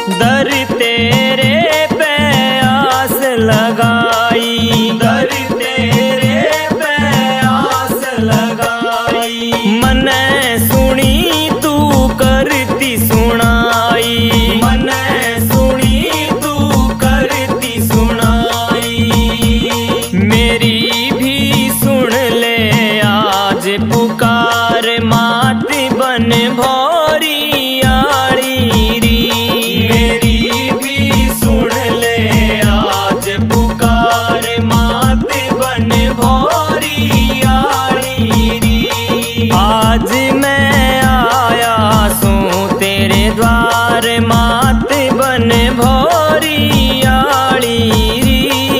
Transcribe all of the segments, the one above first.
दर तेरे पे आस लगाई, दर तेरे पे आस लगाई। मने सुनी तू करती सुनाई, मने सुनी तू करती सुनाई। मेरी भी सुन ले आज पुकार, मात बन भौरी आड़ी री। मेरी भी सुन ले आज पुकार, मात बन भौरी आड़ी री। आज मैं आया सूं तेरे द्वार, मात बन भौरी आड़ी री।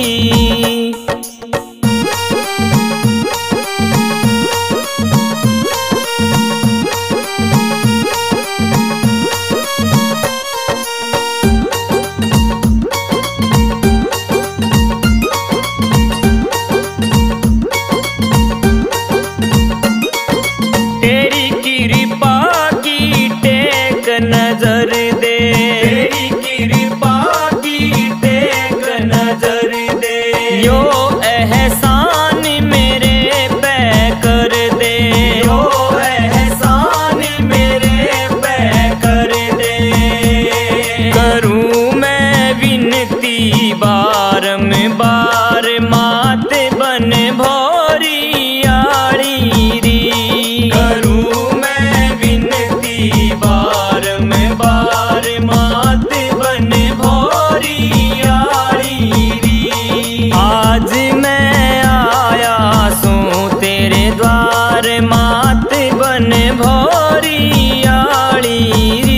तेरी कृपा की टेक नजर दे, तेरी कृपा की टेक नजर दे। यो एहसान मेरे पे कर दे, यो एहसान मेरे पे कर दे। करूँ मैं विनती बारंबार, मात बन भौरी आड़ी री। करूँ मैं विनती बारंबार, मात बन भौरी आड़ी री। आज मैं आया सूं तेरे द्वार, मात बन भौरी आड़ी री।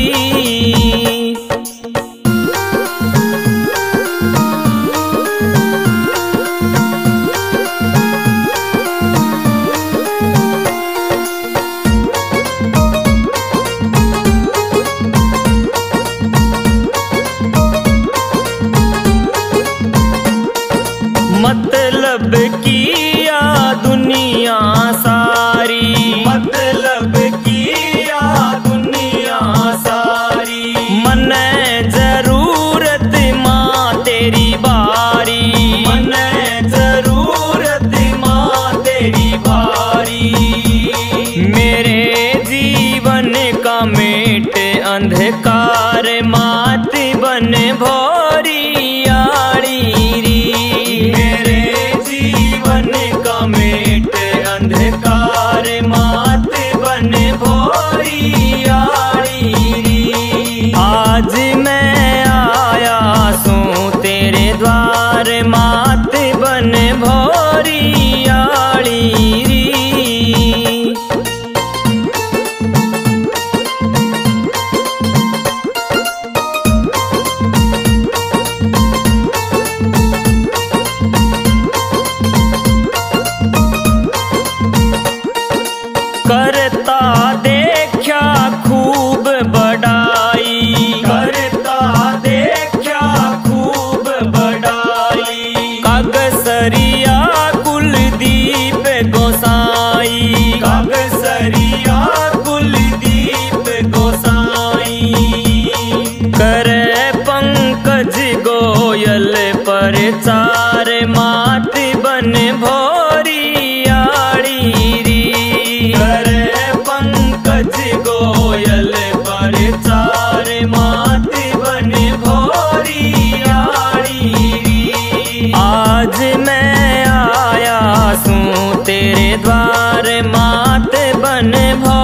मतलब किया दुनिया सारी, मतलब किया दुनिया सारी। मने जरूरत माँ तेरी बारी, मने जरूरत माँ तेरी बारी। मेरे जीवन का मेट अंधकार, मात बन भौरी आड़ी री। मेरे जीवन का मेट अंधकार, मात बन भौरी आड़ी री। आज मैं आया सूं तेरे द्वार, मात बन भौरी आड़ी री। करता देखा खूब बड़ाई, करता देखा खूब बड़ाई। कागसरिया कुलदीप गोसाई, कागसरिया कुलदीप गोसाई। करे पंकज गोयल प्रचार, मात बन भौरी आड़ी री। करे पंकज गोयल प्रचार, मात बन भौरी आड़ी री। आज मैं आया सूं तेरे द्वार, मात बन भौरी